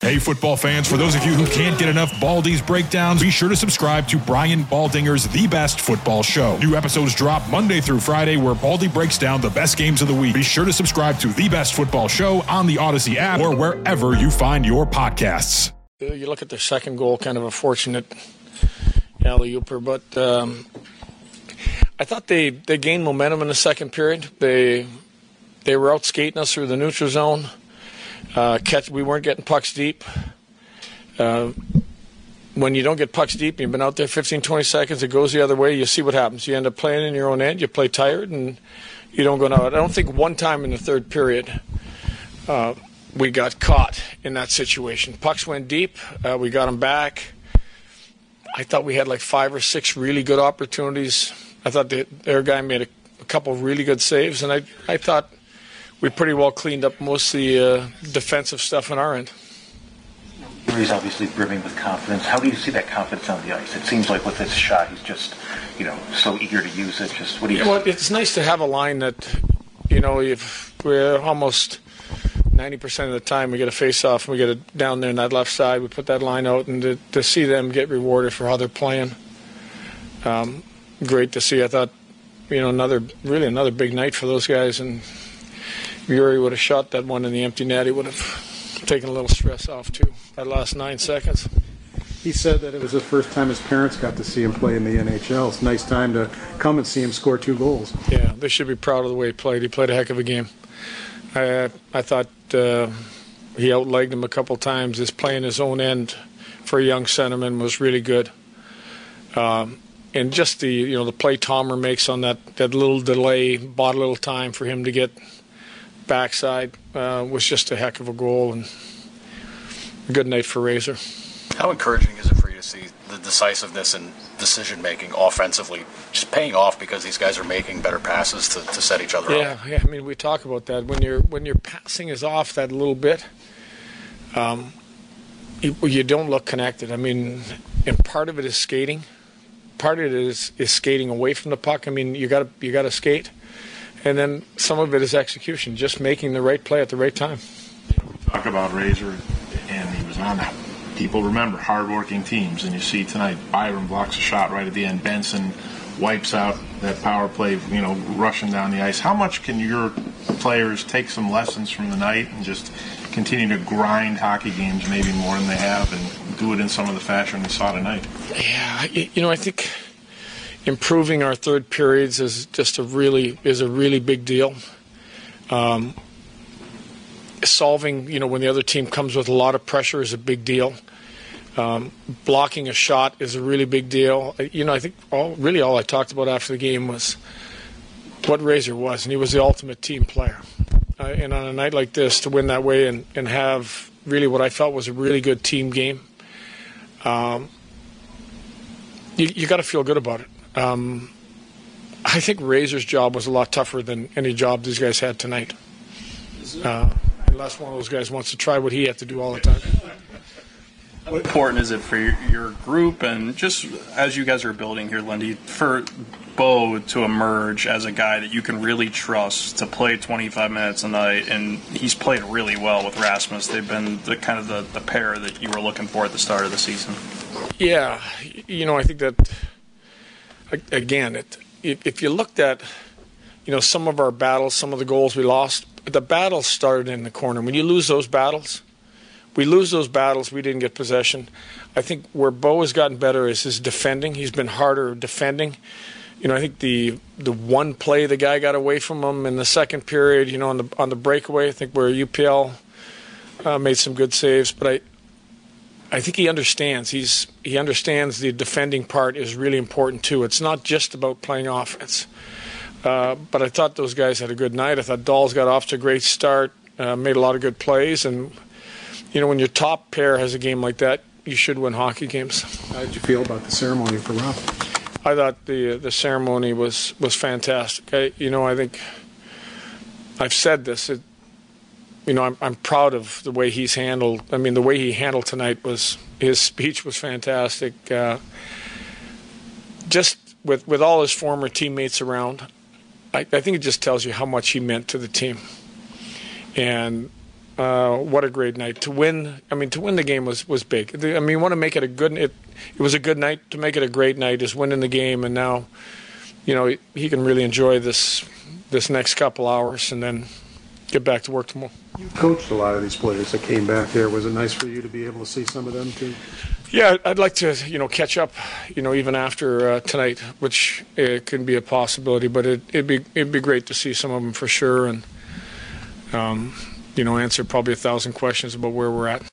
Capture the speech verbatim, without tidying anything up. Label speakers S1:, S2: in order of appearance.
S1: Hey, football fans, for those of you who can't get enough Baldy's breakdowns, be sure to subscribe to Brian Baldinger's The Best Football Show. New episodes drop Monday through Friday, where Baldy breaks down the best games of the week. Be sure to subscribe to The Best Football Show on the Odyssey app or wherever you find your podcasts.
S2: You look at their second goal, kind of a fortunate alley-ooper, but um, I thought they, they gained momentum in the second period. They they were out skating us through the neutral zone. Uh, catch, we weren't getting pucks deep. Uh, when you don't get pucks deep, you've been out there fifteen, twenty seconds, it goes the other way, you see what happens. You end up playing in your own end, you play tired, and you don't go out. I don't think one time in the third period uh, we got caught in that situation. Pucks went deep, uh, we got them back. I thought we had like five or six really good opportunities. I thought the, their guy made a, a couple of really good saves, and I, I thought we pretty well cleaned up most of the uh, defensive stuff on our end.
S3: He's obviously brimming with confidence. How do you see that confidence on the ice? It seems like with this shot, he's just, you know, so eager to use it. Just what do you?
S2: Yeah, well, it's nice to have a line that, you know, if we're almost ninety percent of the time we get a face-off and we get it down there on that left side. We put that line out, and to, to see them get rewarded for how they're playing, um, great to see. I thought, you know, another really another big night for those guys, and Yuri would have shot that one in the empty net. He would have taken a little stress off, too, that last nine seconds.
S4: He said that it was the first time his parents got to see him play in the N H L. It's a nice time to come and see him score two goals.
S2: Yeah, they should be proud of the way he played. He played a heck of a game. I, I thought uh, he outlegged him a couple times. His playing his own end for a young centerman was really good. Um, and just the, you know, the play Tomer makes on that, that little delay, bought a little time for him to get backside, uh, was just a heck of a goal, and a good night for Razor.
S5: How encouraging is it for you to see the decisiveness and decision-making offensively just paying off because these guys are making better passes to, to set each other
S2: yeah,
S5: up?
S2: Yeah, I mean, we talk about that. When, you're, when your passing is off that little bit, um, you, you don't look connected. I mean, and part of it is skating. Part of it is, is skating away from the puck. I mean, you got you got to skate. And then some of it is execution, just making the right play at the right time.
S6: Talk about Razor, and he was on that. People remember hard-working teams, and you see tonight Byron blocks a shot right at the end. Benson wipes out that power play, you know, rushing down the ice. How much can your players take some lessons from the night and just continue to grind hockey games maybe more than they have and do it in some of the fashion we saw tonight?
S2: Yeah, you know, I think improving our third periods is just a really is a really big deal. Um, solving, you know, when the other team comes with a lot of pressure is a big deal. Um, blocking a shot is a really big deal. You know, I think all really all I talked about after the game was what Razor was, and he was the ultimate team player. Uh, and on a night like this, to win that way and, and have really what I felt was a really good team game, um, you, you got to feel good about it. Um, I think Razor's job was a lot tougher than any job these guys had tonight. Uh, unless one of those guys wants to try what he had to do all the time.
S7: How important is it for your, your group and just as you guys are building here, Lindy, for Bo to emerge as a guy that you can really trust to play twenty-five minutes a night? And he's played really well with Rasmus. They've been the kind of the, the pair that you were looking for at the start of the season.
S2: Yeah, you know, I think that again, it, if you looked at, you know, some of our battles, some of the goals we lost, the battles started in the corner. When you lose those battles, we lose those battles, we didn't get possession. I think where Bo has gotten better is his defending. He's been harder defending. You know, I think the the one play the guy got away from him in the second period, you know, on the on the breakaway, I think where U P L uh, made some good saves, but I I think he understands. He's he understands the defending part is really important too. It's not just about playing offense. Uh, but I thought those guys had a good night. I thought Dahl's got off to a great start, uh, made a lot of good plays, and you know when your top pair has a game like that, you should win hockey games.
S4: How did you feel about the ceremony for Rob?
S2: I thought the the ceremony was was fantastic. I, you know, I think I've said this. It, you know, I'm I'm proud of the way he's handled. I mean, the way he handled tonight was his speech was fantastic. Uh, just with with all his former teammates around, I, I think it just tells you how much he meant to the team. And uh, what a great night to win. I mean, to win the game was, was big. I mean, you want to make it a good. It, it was a good night. To make it a great night is winning the game, and now, you know, he, he can really enjoy this this next couple hours, and then get back to work tomorrow.
S4: You coached a lot of these players that came back there. Was it nice for you to be able to see some of them too?
S2: Yeah, I'd like to, you know, catch up, you know, even after uh, tonight, which uh, can be a possibility. But it, it'd be it'd be great to see some of them for sure, and um, you know, answer probably a thousand questions about where we're at.